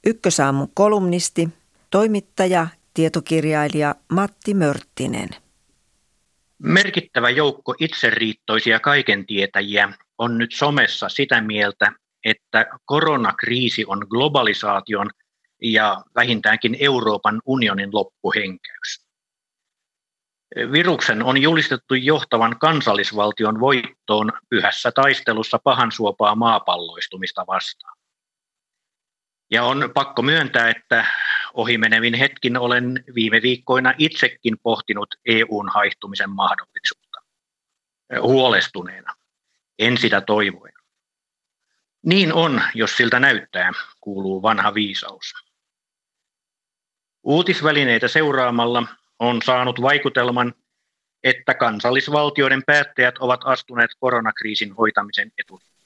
Ykkösaamun kolumnisti, toimittaja, tietokirjailija Matti Mörttinen. Merkittävä joukko itseriittoisia kaikentietäjiä on nyt somessa sitä mieltä, että koronakriisi on globalisaation ja vähintäänkin Euroopan unionin loppuhenkäys. Viruksen on julistettu johtavan kansallisvaltion voittoon pyhässä taistelussa pahansuopaa maapalloistumista vastaan. Ja on pakko myöntää, että ohimenevin hetkin olen viime viikkoina itsekin pohtinut EU:n haihtumisen mahdollisuutta. Huolestuneena, en sitä toivoen. Niin on, jos siltä näyttää, kuuluu vanha viisaus. Uutisvälineitä seuraamalla on saanut vaikutelman, että kansallisvaltioiden päättäjät ovat astuneet koronakriisin hoitamisen etulinjaan.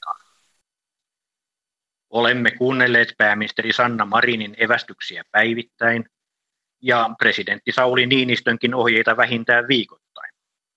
Olemme kuunnelleet pääministeri Sanna Marinin evästyksiä päivittäin ja presidentti Sauli Niinistönkin ohjeita vähintään viikoittain.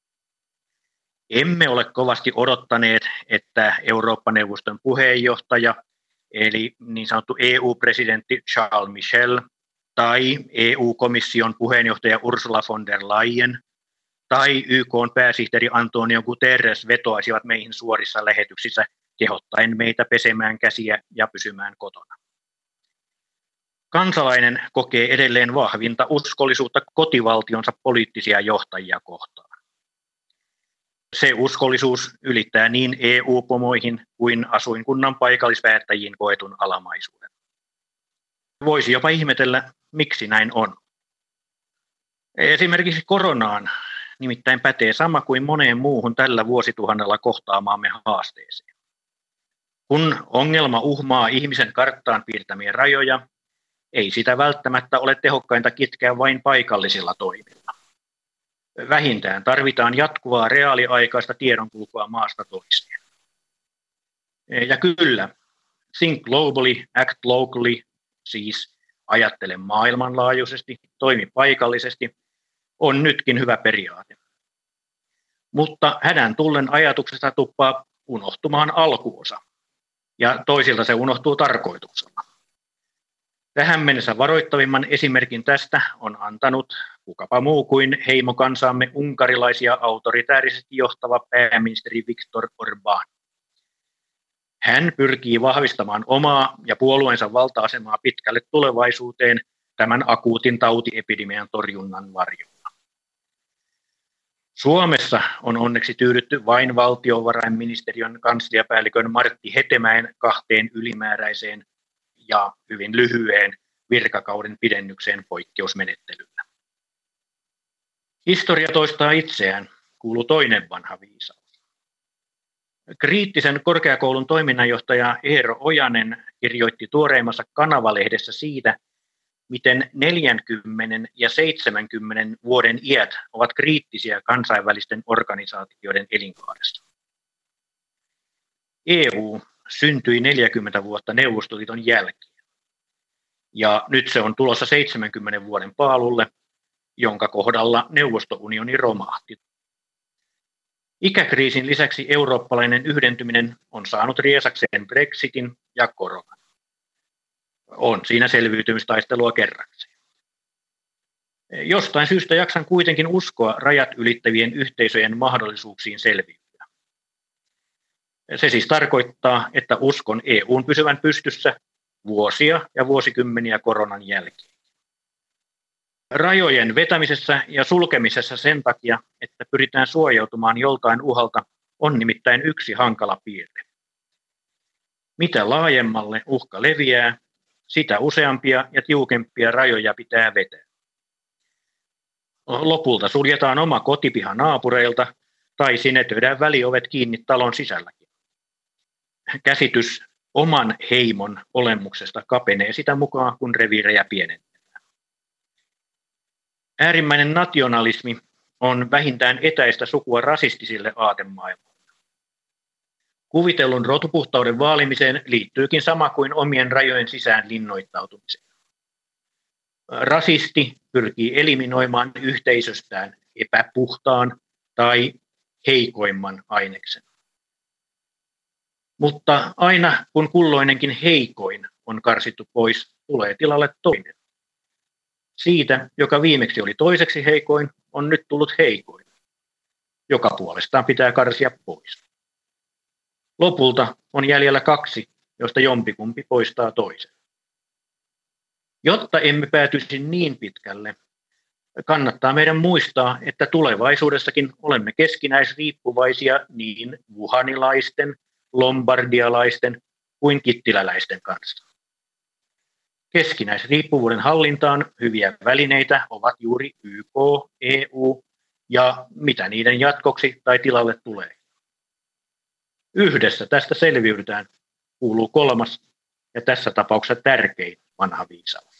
Emme ole kovasti odottaneet, että Eurooppa-neuvoston puheenjohtaja, eli niin sanottu EU-presidentti Charles Michel, tai EU-komission puheenjohtaja Ursula von der Leyen tai YK:n pääsihteeri Antonio Guterres vetoaisivat meihin suorissa lähetyksissä kehottaen meitä pesemään käsiä ja pysymään kotona. Kansalainen kokee edelleen vahvinta uskollisuutta kotivaltionsa poliittisia johtajia kohtaan. Se uskollisuus ylittää niin EU-pomoihin kuin asuinkunnan paikallispäättäjiin koetun alamaisuuden. Voisi jopa ihmetellä, miksi näin on. Esimerkiksi koronaan nimittäin pätee sama kuin moneen muuhun tällä vuosituhannella kohtaamaamme haasteeseen. Kun ongelma uhmaa ihmisen karttaan piirtämiä rajoja, ei sitä välttämättä ole tehokkainta kitkeä vain paikallisilla toimilla. Vähintään tarvitaan jatkuvaa reaaliaikaista tiedonkulkua maasta toiseen. Ja kyllä, think globally, act locally, siis ajattele maailmanlaajuisesti, toimi paikallisesti, on nytkin hyvä periaate. Mutta hädän tullen ajatuksesta tuppaa unohtumaan alkuosa. Ja toisilta se unohtuu tarkoituksella. Tähän mennessä varoittavimman esimerkin tästä on antanut kukapa muu kuin heimokansaamme unkarilaisia autoritäärisesti johtava pääministeri Viktor Orbán. Hän pyrkii vahvistamaan omaa ja puolueensa valta-asemaa pitkälle tulevaisuuteen tämän akuutin tautiepidemian torjunnan varjolla. Suomessa on onneksi tyydytty vain valtiovarainministeriön kansliapäällikön Martti Hetemäen 2 ylimääräiseen ja hyvin lyhyeen virkakauden pidennykseen poikkeusmenettelyllä. Historia toistaa itseään, kuuluu toinen vanha viisaus. Kriittisen korkeakoulun toiminnanjohtaja Eero Ojanen kirjoitti tuoreimmassa Kanava-lehdessä siitä, miten 40 ja 70 vuoden iät ovat kriittisiä kansainvälisten organisaatioiden elinkaaressa. EU syntyi 40 vuotta Neuvostoliiton jälkeen, ja nyt se on tulossa 70 vuoden paalulle, jonka kohdalla Neuvosto-unioni romahti. Ikäkriisin lisäksi eurooppalainen yhdentyminen on saanut riesakseen Brexitin ja koronan. On siinä selviytymistaistelua kerrakseen. Jostain syystä jaksan kuitenkin uskoa rajat ylittävien yhteisöjen mahdollisuuksiin selviytyä. Se siis tarkoittaa, että uskon EU:n pysyvän pystyssä vuosia ja vuosikymmeniä koronan jälkeen. Rajojen vetämisessä ja sulkemisessa sen takia, että pyritään suojautumaan joltain uhalta, on nimittäin yksi hankala piirre. Mitä laajemmalle uhka leviää, sitä useampia ja tiukempia rajoja pitää vetää. Lopulta suljetaan oma kotipiha naapureilta tai sinetöidään väliovet kiinni talon sisälläkin. Käsitys oman heimon olemuksesta kapenee sitä mukaan, kun reviirejä pienennetään. Äärimmäinen nationalismi on vähintään etäistä sukua rasistisille aatemaailmoille. Kuvitellun rotupuhtauden vaalimiseen liittyykin sama kuin omien rajojen sisään linnoittautumiseen. Rasisti pyrkii eliminoimaan yhteisöstään epäpuhtaan tai heikoimman aineksen. Mutta aina kun kulloinenkin heikoin on karsittu pois, tulee tilalle toinen. Siitä, joka viimeksi oli toiseksi heikoin, on nyt tullut heikoin, joka puolestaan pitää karsia pois. Lopulta on jäljellä 2, josta jompikumpi poistaa toisen. Jotta emme päätyisi niin pitkälle, kannattaa meidän muistaa, että tulevaisuudessakin olemme keskinäisriippuvaisia niin wuhanilaisten, lombardialaisten kuin kittiläläisten kanssa. Keskinäisriippuvuuden hallintaan hyviä välineitä ovat juuri YK, EU ja mitä niiden jatkoksi tai tilalle tulee. Yhdessä tästä selviydytään, kuuluu 3. ja tässä tapauksessa tärkein vanha viisaus.